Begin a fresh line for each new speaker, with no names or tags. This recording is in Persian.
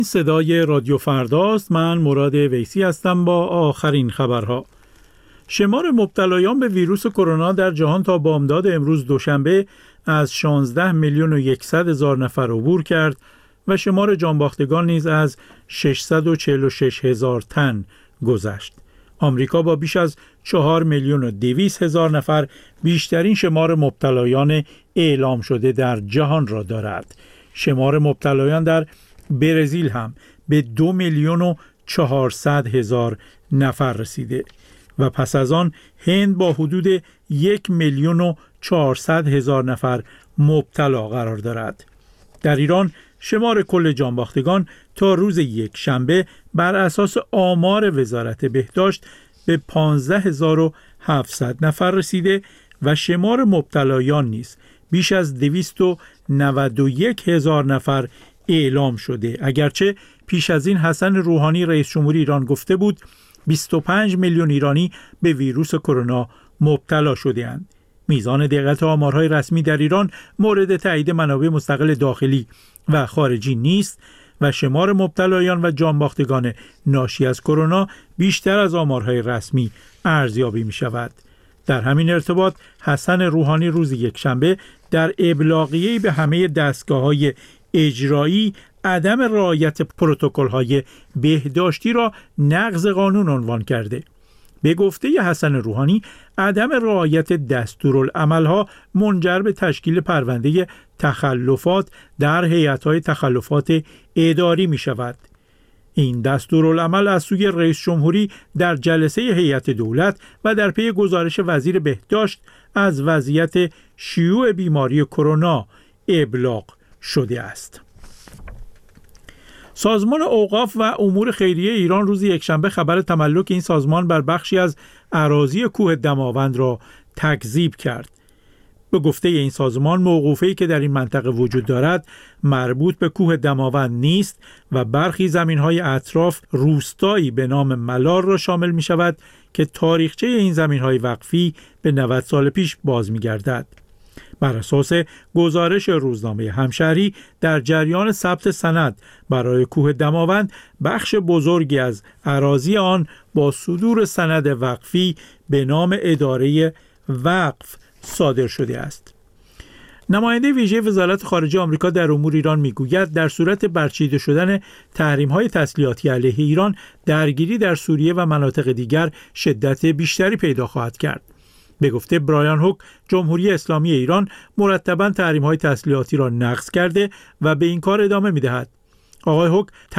صدای رادیو فرداست. من مراد ویسی هستم با آخرین خبرها. شمار مبتلایان به ویروس کرونا در جهان تا بامداد امروز دوشنبه از 16,100,000 نفر عبور کرد و شمار جانباختگان نیز از 646,000 تن گذشت. آمریکا با بیش از 4,200,000 نفر بیشترین شمار مبتلایان اعلام شده در جهان را دارد. شمار مبتلایان در برزیل هم به 2,400,000 نفر رسیده و پس از آن هند با حدود 1,400,000 نفر مبتلا قرار دارد. در ایران شمار کل جانباختگان تا روز یکشنبه بر اساس آمار وزارت بهداشت به 15,700 نفر رسیده و شمار مبتلایان نیز بیش از 291,000 نفر اعلام شده. اگرچه پیش از این حسن روحانی رئیس جمهوری ایران گفته بود 25 میلیون ایرانی به ویروس کرونا مبتلا شده‌اند. میزان دقت آمارهای رسمی در ایران مورد تایید منابع مستقل داخلی و خارجی نیست و شمار مبتلایان و جانباختگان ناشی از کرونا بیشتر از آمارهای رسمی ارزیابی می شود. در همین ارتباط حسن روحانی روز یکشنبه در ابلاغیه‌ای به همه دستگاه‌های اجرایی عدم رعایت پروتکل‌های بهداشتی را نقض قانون عنوان کرده. به گفته حسن روحانی عدم رعایت دستورالعمل‌ها منجر به تشکیل پرونده تخلفات در هیئت‌های تخلفات اداری می‌شود. این دستورالعمل از سوی رئیس جمهوری در جلسه هیئت دولت و در پی گزارش وزیر بهداشت از وضعیت شیوع بیماری کرونا ابلاغ شده است. سازمان اوقاف و امور خیریه ایران روز یکشنبه خبر تملک این سازمان بر بخشی از اراضی کوه دماوند را تکذیب کرد. به گفته این سازمان موقوفه‌ای که در این منطقه وجود دارد مربوط به کوه دماوند نیست و برخی زمین‌های اطراف روستایی به نام ملار را شامل می‌شود که تاریخچه این زمین‌های وقفی به 90 سال پیش باز می‌گردد. بر اساس گزارش روزنامه همشهری در جریان ثبت سند برای کوه دماوند بخش بزرگی از اراضی آن با صدور سند وقفی به نام اداره وقف صادر شده است. نماینده ویژه وزارت خارجه آمریکا در امور ایران میگوید در صورت برچیده شدن تحریم‌های تسلیحاتی علیه ایران درگیری در سوریه و مناطق دیگر شدت بیشتری پیدا خواهد کرد. به گفته برایان هوک جمهوری اسلامی ایران مرتباً تحریم‌های تسلیحاتی را نقض کرده و به این کار ادامه می‌دهد. آقای هوک